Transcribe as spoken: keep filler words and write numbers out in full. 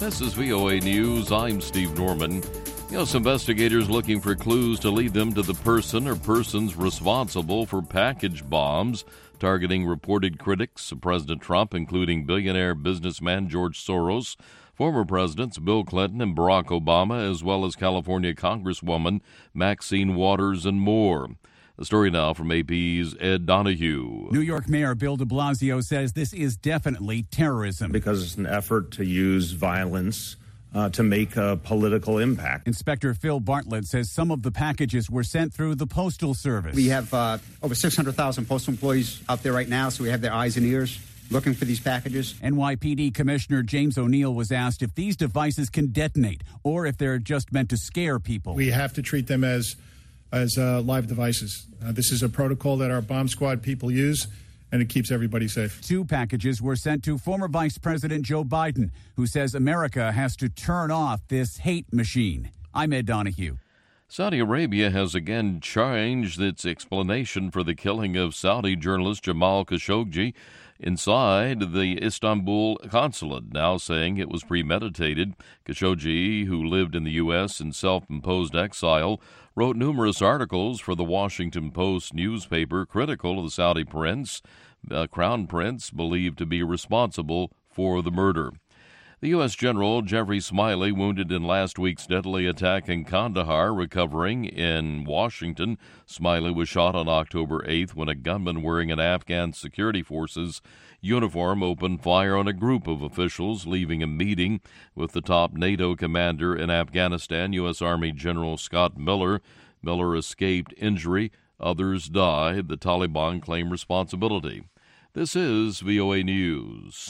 This is V O A News. I'm Steve Norman. U S investigators looking for clues to lead them to the person or persons responsible for package bombs targeting reported critics of President Trump, including billionaire businessman George Soros, former presidents Bill Clinton and Barack Obama, as well as California Congresswoman Maxine Waters and more. The story now from A P's Ed Donahue. New York Mayor Bill de Blasio says this is definitely terrorism. Because it's an effort to use violence uh, to make a political impact. Inspector Phil Bartlett says some of the packages were sent through the Postal Service. We have uh, over six hundred thousand postal employees out there right now, so we have their eyes and ears looking for these packages. N Y P D Commissioner James O'Neill was asked if these devices can detonate or if they're just meant to scare people. We have to treat them as as uh, live devices. Uh, this is a protocol that our bomb squad people use, and it keeps everybody safe. Two packages were sent to former Vice President Joe Biden, who says America has to turn off this hate machine. I'm Ed Donahue. Saudi Arabia has again changed its explanation for the killing of Saudi journalist Jamal Khashoggi inside the Istanbul consulate, now saying it was premeditated. Khashoggi, who lived in the U S in self-imposed exile, wrote numerous articles for the Washington Post newspaper critical of the Saudi prince, uh, crown prince, believed to be responsible for the murder. The U S General Jeffrey Smiley, wounded in last week's deadly attack in Kandahar, recovering in Washington. Smiley was shot on October eighth when a gunman wearing an Afghan security forces uniform opened fire on a group of officials leaving a meeting with the top NATO commander in Afghanistan, U S Army General Scott Miller. Miller escaped injury. Others died. The Taliban claim responsibility. This is V O A News.